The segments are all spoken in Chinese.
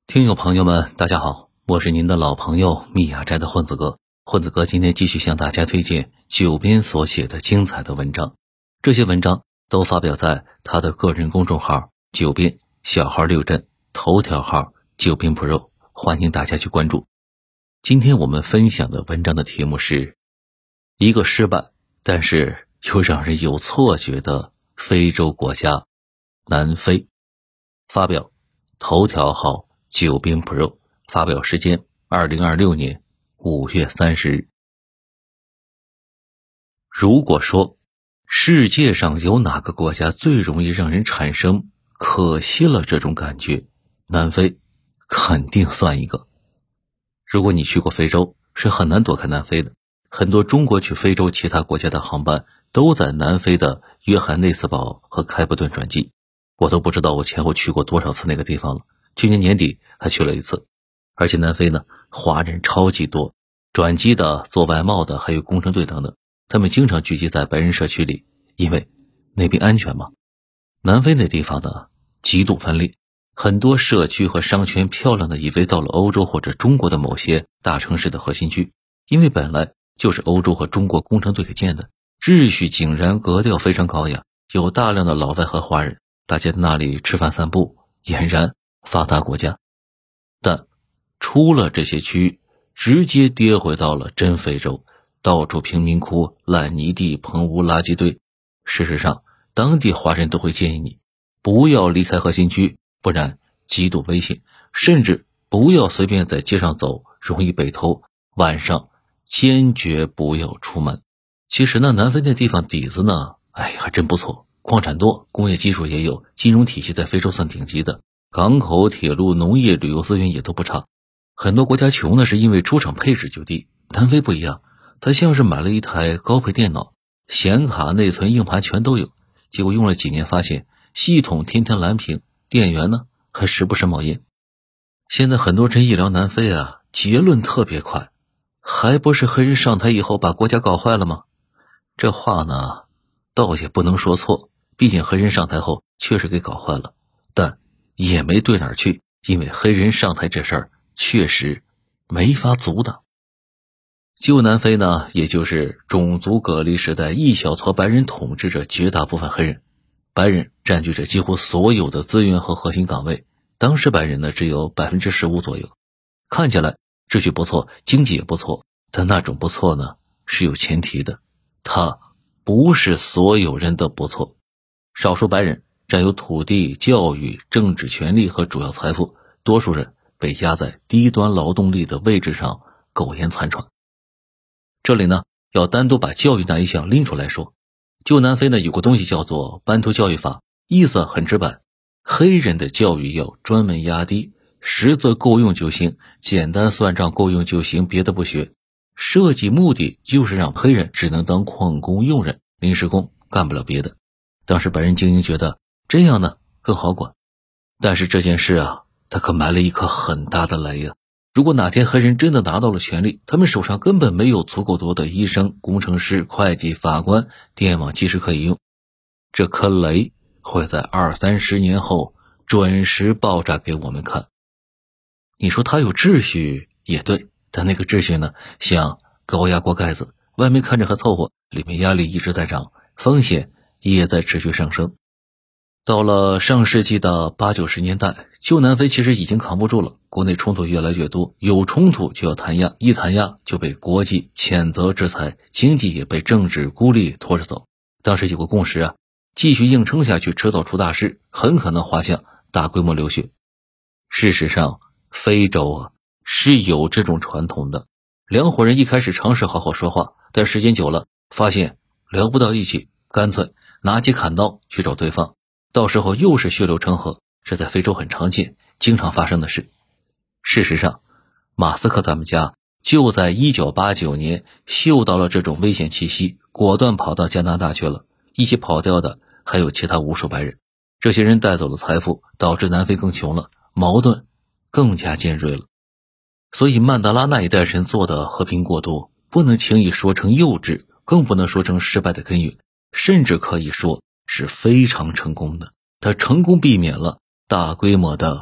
听友朋友们，大家好，我是您的老朋友密雅斋的混子哥。混子哥今天继续向大家推荐九编所写的精彩的文章，这些文章都发表在他的个人公众号九编，小号六振，头条号九编 Pro， 欢迎大家去关注。今天我们分享的文章的题目是一个失败但是又让人有错觉的非洲国家南非，发表头条号九编 Pro， 发表时间2026年5月30日。如果说世界上有哪个国家最容易让人产生可惜了这种感觉，南非肯定算一个。如果你去过非洲，是很难躲开南非的。很多中国去非洲其他国家的航班都在南非的约翰内斯堡和开普敦转机，我都不知道我前后去过多少次那个地方了。去年年底还去了一次。而且南非呢，华人超级多，转机的、做外贸的，还有工程队等等，他们经常聚集在白人社区里，因为那边安全嘛。南非那地方呢，极度分裂，很多社区和商圈漂亮的以为到了欧洲或者中国的某些大城市的核心区，因为本来就是欧洲和中国工程队给建的，秩序井然，格调非常高雅，有大量的老外和华人，大家在那里吃饭散步，俨然发达国家。但出了这些区域，直接跌回到了真非洲，到处贫民窟、烂泥地、棚屋、垃圾堆。事实上，当地华人都会建议你不要离开核心区，不然极度危险，甚至不要随便在街上走，容易被偷，晚上坚决不要出门。其实呢，南非那地方底子呢，还真不错，矿产多，工业基础也有，金融体系在非洲算顶级的，港口、铁路、农业、旅游资源也都不差。很多国家穷呢是因为出厂配置就低，南非不一样，它像是买了一台高配电脑，显卡、内存、硬盘全都有，结果用了几年发现系统天天蓝屏，电源呢还时不时冒烟。现在很多人一聊南非啊，结论特别快，还不是黑人上台以后把国家搞坏了吗？这话呢倒也不能说错，毕竟黑人上台后确实给搞坏了，但也没对哪儿去，因为黑人上台这事儿确实没法阻挡。旧南非呢，也就是种族隔离时代，一小撮白人统治着绝大部分黑人，白人占据着几乎所有的资源和核心岗位，当时白人呢只有 15% 左右。看起来秩序不错，经济也不错，但那种不错呢是有前提的，它不是所有人都不错。少数白人占有土地、教育、政治权利和主要财富，多数人被压在低端劳动力的位置上苟延残喘。这里呢，要单独把教育那一项拎出来说。旧南非呢有个东西叫做班图教育法，意思很直白，黑人的教育要专门压低，识字够用就行，简单算账够用就行，别的不学。设计目的就是让黑人只能当矿工、佣人、临时工，干不了别的。当时白人精英觉得这样呢更好管，但是这件事啊，他可埋了一颗很大的雷啊！如果哪天黑人真的拿到了权力，他们手上根本没有足够多的医生、工程师、会计、法官、电网技师可以用，这颗雷会在20-30年后准时爆炸给我们看。你说他有秩序也对，但那个秩序呢，像高压锅盖子，外面看着还凑合，里面压力一直在涨，风险也在持续上升。到了上世纪的80-90年代，旧南非其实已经扛不住了，国内冲突越来越多，有冲突就要弹压，一弹压就被国际谴责制裁，经济也被政治孤立拖着走。当时有个共识啊，继续硬撑下去，迟早出大事，很可能滑向大规模流血。事实上，非洲啊是有这种传统的，两伙人一开始尝试好好说话，但时间久了发现聊不到一起，干脆拿起砍刀去找对方，到时候又是血流成河，这在非洲很常见，经常发生的事。事实上，马斯克他们家就在1989年嗅到了这种危险气息，果断跑到加拿大去了。一起跑掉的还有其他无数白人，这些人带走了财富，导致南非更穷了，矛盾更加尖锐了。所以曼德拉那一代人做的和平过渡，不能轻易说成幼稚，更不能说成失败的根源，甚至可以说是非常成功的。他成功避免了大规模的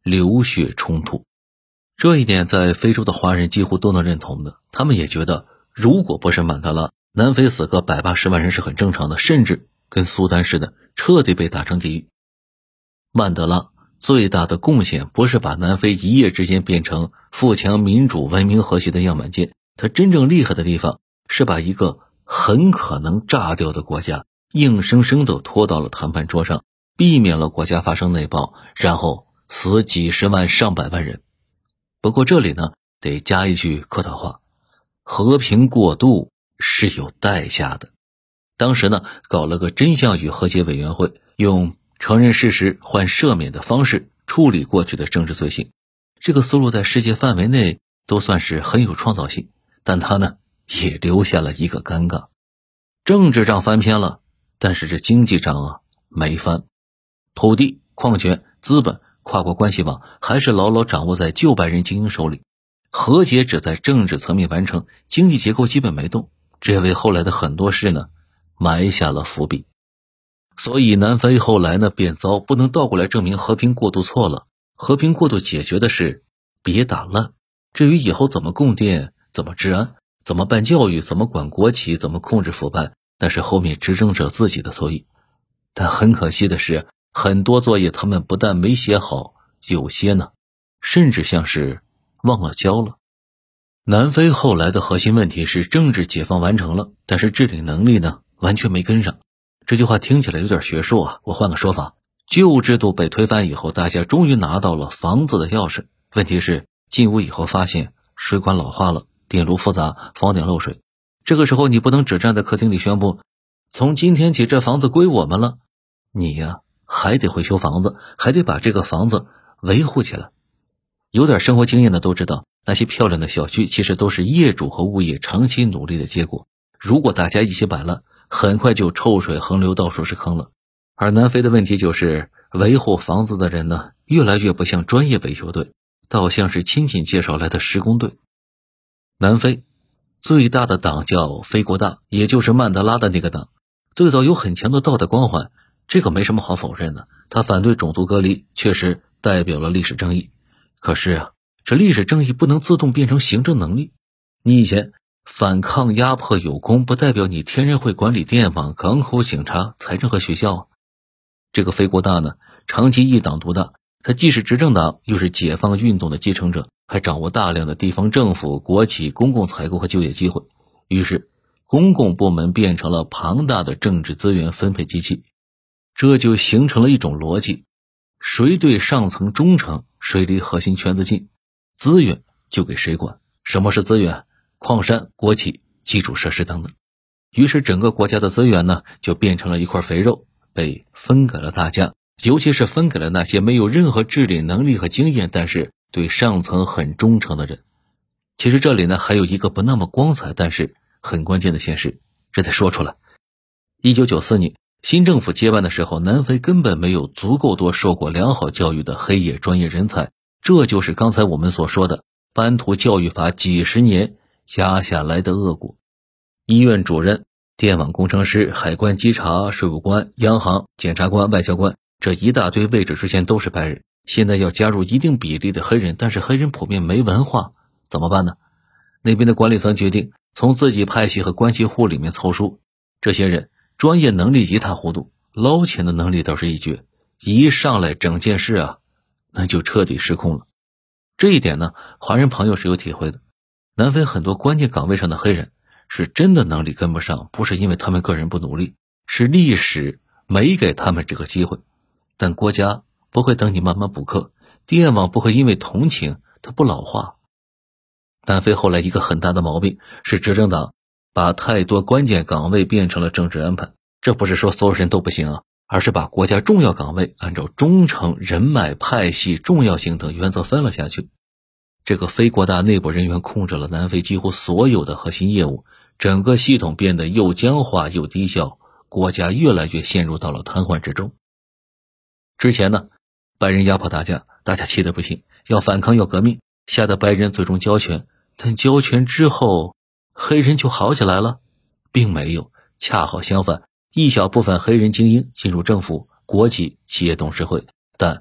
流血冲突。这一点在非洲的华人几乎都能认同的，他们也觉得如果不是曼德拉，南非死个180万人是很正常的，甚至跟苏丹似的彻底被打成地狱。曼德拉最大的贡献不是把南非一夜之间变成富强民主文明和谐的样板间，他真正厉害的地方是把一个很可能炸掉的国家硬生生地拖到了谈判桌上，避免了国家发生内爆，然后死几十万上百万人。不过这里呢得加一句客套话，和平过渡是有代价的。当时呢搞了个真相与和解委员会，用承认事实换赦免的方式处理过去的政治罪行。这个思路在世界范围内都算是很有创造性，但它呢也留下了一个尴尬。政治上翻篇了，但是这经济上啊没翻。土地、矿权、资本、跨国关系网还是牢牢掌握在旧白人精英手里。和解只在政治层面完成，经济结构基本没动，这也为后来的很多事呢埋下了伏笔。所以南非后来呢变糟，不能倒过来证明和平过渡错了。和平过渡解决的是别打烂，至于以后怎么供电、怎么治安、怎么办教育、怎么管国企、怎么控制腐败，那是后面执政者自己的作业。但很可惜的是，很多作业他们不但没写好，有些呢甚至像是忘了交了。南非后来的核心问题是政治解放完成了，但是治理能力呢完全没跟上。这句话听起来有点学术啊，我换个说法，旧制度被推翻以后，大家终于拿到了房子的钥匙，问题是进屋以后发现水管老化了，电炉复杂，房顶漏水。这个时候你不能只站在客厅里宣布从今天起这房子归我们了，你呀还得会修房子，还得把这个房子维护起来。有点生活经验的都知道，那些漂亮的小区其实都是业主和物业长期努力的结果，如果大家一起摆烂，很快就臭水横流，到处是坑了。而南非的问题就是维护房子的人呢越来越不像专业维修队，倒像是亲戚介绍来的施工队。南非最大的党叫非国大，也就是曼德拉的那个党，最早有很强的道德光环，这个没什么好否认的。他反对种族隔离，确实代表了历史正义。可是啊，这历史正义不能自动变成行政能力。你以前反抗压迫有功，不代表你天然会管理电网、港口、警察、财政和学校。这个非国大呢，长期一党独大，他既是执政党，又是解放运动的继承者，还掌握大量的地方政府、国企、公共采购和就业机会。于是公共部门变成了庞大的政治资源分配机器。这就形成了一种逻辑，谁对上层忠诚，谁离核心圈子近，资源就给谁管。什么是资源？矿山、国企、基础设施等等。于是整个国家的资源呢，就变成了一块肥肉，被分给了大家，尤其是分给了那些没有任何治理能力和经验，但是对上层很忠诚的人。其实这里呢，还有一个不那么光彩，但是很关键的现实，这得说出来。1994年新政府接班的时候，南非根本没有足够多受过良好教育的黑野专业人才，这就是刚才我们所说的班图教育法几十年压下来的恶果。医院主任、电网工程师、海关稽查、税务官、央行、检察官、外交官，这一大堆位置之前都是白人，现在要加入一定比例的黑人，但是黑人普遍没文化，怎么办呢？那边的管理层决定从自己派系和关系户里面凑数，这些人专业能力一塌糊涂，捞钱的能力倒是一绝，一上来整件事啊，那就彻底失控了。这一点呢，华人朋友是有体会的。南非很多关键岗位上的黑人是真的能力跟不上，不是因为他们个人不努力，是历史没给他们这个机会。但国家不会等你慢慢补课，电网不会因为同情它不老化。南非后来一个很大的毛病是执政党把太多关键岗位变成了政治安排，这不是说所有人都不行啊，而是把国家重要岗位按照忠诚、人脉、派系、重要性等原则分了下去。这个非国大内部人员控制了南非几乎所有的核心业务，整个系统变得又僵化又低效，国家越来越陷入到了瘫痪之中。之前呢，白人压迫大家气得不行，要反抗要革命，吓得白人最终交权，但交权之后黑人就好起来了？并没有，恰好相反，一小部分黑人精英进入政府、国企、企业董事会，但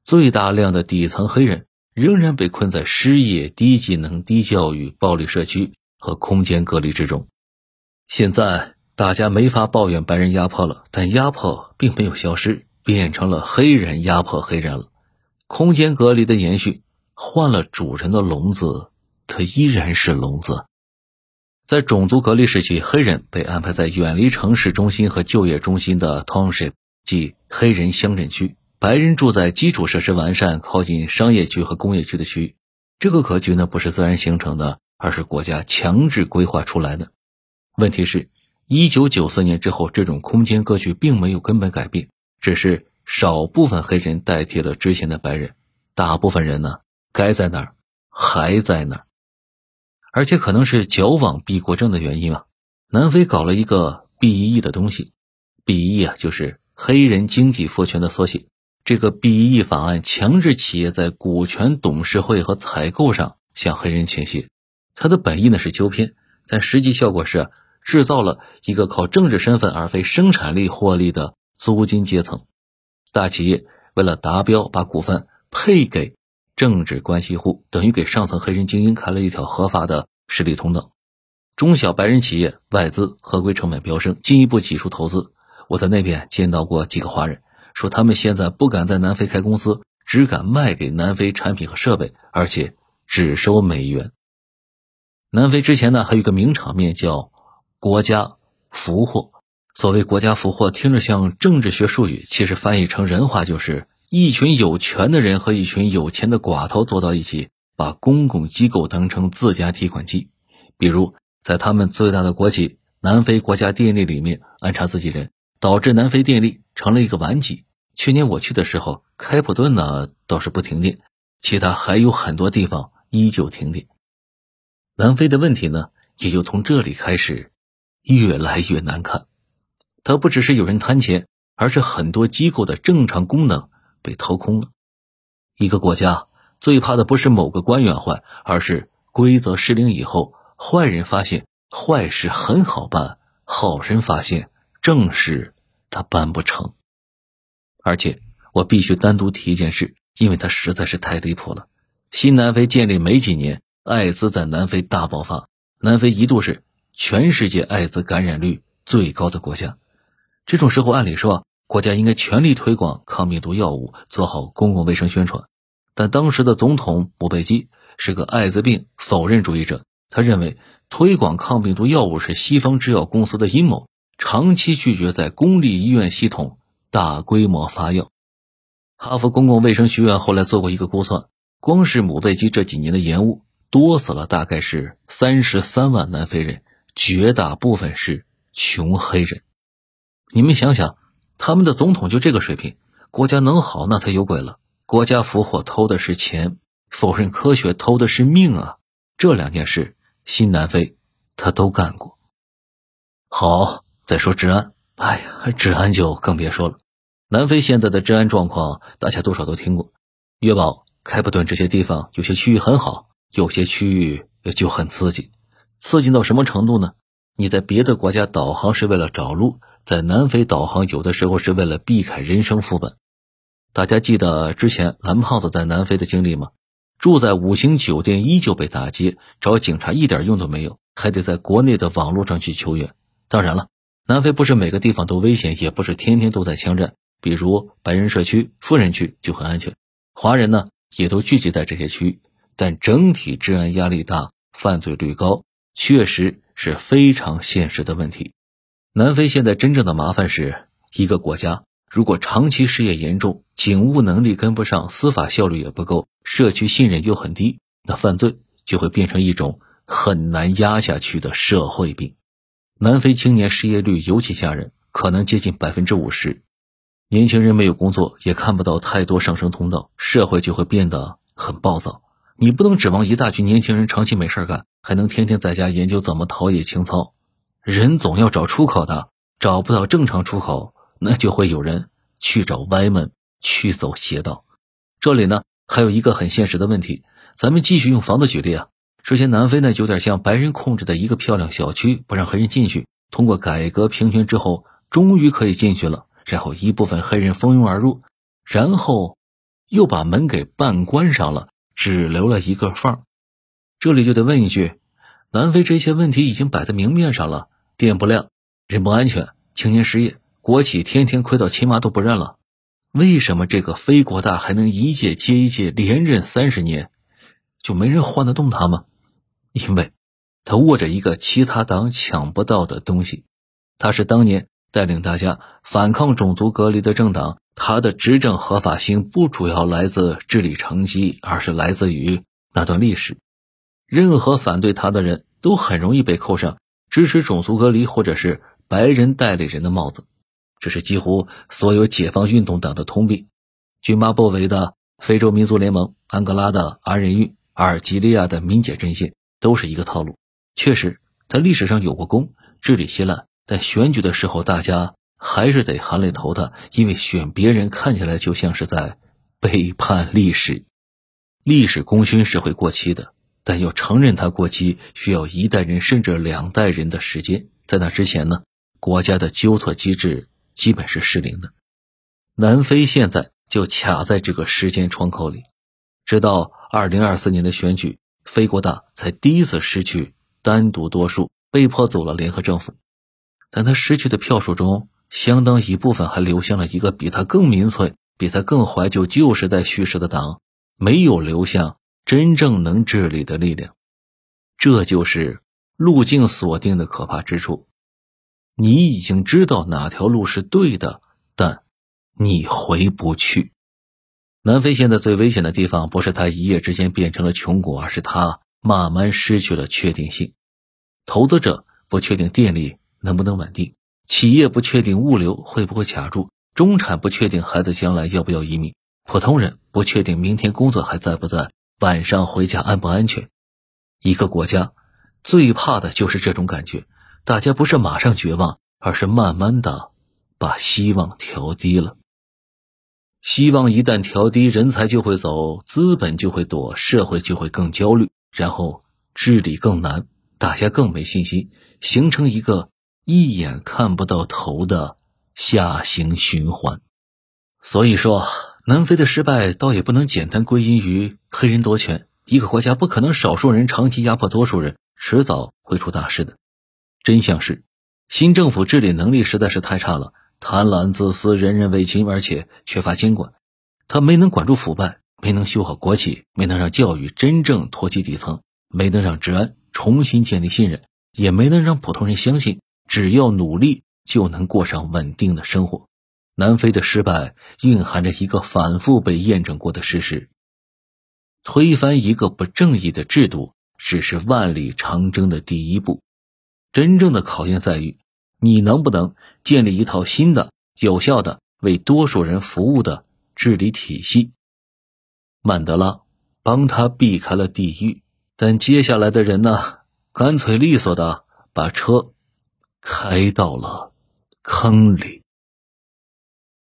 最大量的底层黑人仍然被困在失业、低技能、低教育、暴力社区和空间隔离之中。现在大家没法抱怨白人压迫了，但压迫并没有消失，变成了黑人压迫黑人了。空间隔离的延续，换了主人的笼子，它依然是笼子。在种族隔离时期，黑人被安排在远离城市中心和就业中心的 township， 即黑人乡镇区，白人住在基础设施完善、靠近商业区和工业区的区域。这个格局呢，不是自然形成的，而是国家强制规划出来的。问题是1994年之后，这种空间格局并没有根本改变，只是少部分黑人代替了之前的白人，大部分人呢，该在哪儿还在哪儿。而且可能是矫枉避过正的原因南非搞了一个 BEE 的东西。 BEE 就是黑人经济赋权的缩写。这个 BEE 法案强制企业在股权、董事会和采购上向黑人倾斜。它的本意呢是纠偏，但实际效果是制造了一个靠政治身份而非生产力获利的租金阶层。大企业为了达标，把股份配给政治关系户，等于给上层黑人精英开了一条合法的势力通道。中小白人企业外资合规成本飙升，进一步挤出投资。我在那边见到过几个华人，说他们现在不敢在南非开公司，只敢卖给南非产品和设备，而且只收美元。南非之前呢还有一个名场面叫国家俘获。所谓国家俘获听着像政治学术语，其实翻译成人话就是一群有权的人和一群有钱的寡头坐到一起，把公共机构当成自家提款机。比如在他们最大的国企南非国家电力里面安插自己人，导致南非电力成了一个顽疾。去年我去的时候，开普敦呢倒是不停电，其他还有很多地方依旧停电。南非的问题呢也就从这里开始越来越难看。它不只是有人贪钱，而是很多机构的正常功能被掏空了。一个国家最怕的不是某个官员坏，而是规则失灵以后，坏人发现坏事很好办，好人发现正事他办不成。而且我必须单独提一件事，因为它实在是太离谱了。新南非建立没几年，艾滋在南非大爆发，南非一度是全世界艾滋感染率最高的国家。这种时候按理说国家应该全力推广抗病毒药物，做好公共卫生宣传。但当时的总统姆贝基是个艾滋病否认主义者，他认为推广抗病毒药物是西方制药公司的阴谋，长期拒绝在公立医院系统大规模发药。哈佛公共卫生学院后来做过一个估算，光是姆贝基这几年的延误，多死了大概是33万南非人，绝大部分是穷黑人。你们想想，他们的总统就这个水平，国家能好那才有鬼了。国家俘获偷的是钱，否认科学偷的是命啊！这两件事，新南非他都干过。好，再说治安，治安就更别说了。南非现在的治安状况，大家多少都听过。约堡、开普敦这些地方，有些区域很好，有些区域就很刺激。刺激到什么程度呢？你在别的国家导航是为了找路，在南非导航有的时候是为了避开人生副本。大家记得之前蓝胖子在南非的经历吗？住在5星酒店依旧被打劫，找警察一点用都没有，还得在国内的网络上去求援。当然了，南非不是每个地方都危险，也不是天天都在枪战，比如白人社区、富人区就很安全，华人呢也都聚集在这些区域，但整体治安压力大，犯罪率高，确实是非常现实的问题。南非现在真正的麻烦是，一个国家如果长期失业严重，警务能力跟不上，司法效率也不够，社区信任又很低，那犯罪就会变成一种很难压下去的社会病。南非青年失业率尤其吓人，可能接近 50%。 年轻人没有工作，也看不到太多上升通道，社会就会变得很暴躁。你不能指望一大群年轻人长期没事干，还能天天在家研究怎么陶冶情操。人总要找出口的，找不到正常出口，那就会有人去找歪门，去走邪道。这里呢还有一个很现实的问题，咱们继续用房子举例啊。之前南非呢有点像白人控制的一个漂亮小区，不让黑人进去，通过改革平权之后终于可以进去了，然后一部分黑人蜂拥而入，然后又把门给半关上了，只留了一个缝。这里就得问一句，南非这些问题已经摆在明面上了，电不亮，人不安全，青年失业，国企天天亏到亲妈都不认了，为什么这个非国大还能一届接一届连任30年，就没人换得动他吗？因为他握着一个其他党抢不到的东西，他是当年带领大家反抗种族隔离的政党，他的执政合法性不主要来自治理成绩，而是来自于那段历史。任何反对他的人都很容易被扣上支持种族隔离或者是白人代理人的帽子，这是几乎所有解放运动党的通病。津巴布韦的非洲民族联盟、安哥拉的阿人运、阿尔及利亚的民解阵线都是一个套路。确实他历史上有过功，治理稀烂，但选举的时候大家还是得含泪投他，因为选别人看起来就像是在背叛历史。历史功勋是会过期的，但要承认它过期需要1代人甚至2代人的时间，在那之前呢，国家的纠错机制基本是失灵的。南非现在就卡在这个时间窗口里，直到2024年的选举，非国大才第一次失去单独多数，被迫走了联合政府。但他失去的票数中，相当一部分还流向了一个比他更民粹、比他更怀旧旧时代叙事的党，没有流向真正能治理的力量。这就是路径锁定的可怕之处。你已经知道哪条路是对的，但你回不去。南非现在最危险的地方不是他一夜之间变成了穷国，而是他慢慢失去了确定性。投资者不确定电力能不能稳定，企业不确定物流会不会卡住，中产不确定孩子将来要不要移民，普通人不确定明天工作还在不在，晚上回家安不安全。一个国家最怕的就是这种感觉，大家不是马上绝望，而是慢慢的把希望调低了。希望一旦调低，人才就会走，资本就会躲，社会就会更焦虑，然后治理更难，大家更没信心，形成一个一眼看不到头的下行循环。所以说，南非的失败倒也不能简单归因于黑人夺权，一个国家不可能少数人长期压迫多数人，迟早会出大事的。真相是，新政府治理能力实在是太差了，贪婪自私，人人为亲，而且缺乏监管。他没能管住腐败，没能修好国企，没能让教育真正托起底层，没能让治安重新建立信任，也没能让普通人相信只要努力就能过上稳定的生活。南非的失败蕴含着一个反复被验证过的事实：推翻一个不正义的制度只是万里长征的第一步，真正的考验在于你能不能建立一套新的有效的为多数人服务的治理体系。曼德拉帮他避开了地狱，但接下来的人呢，干脆利索的把车开到了坑里。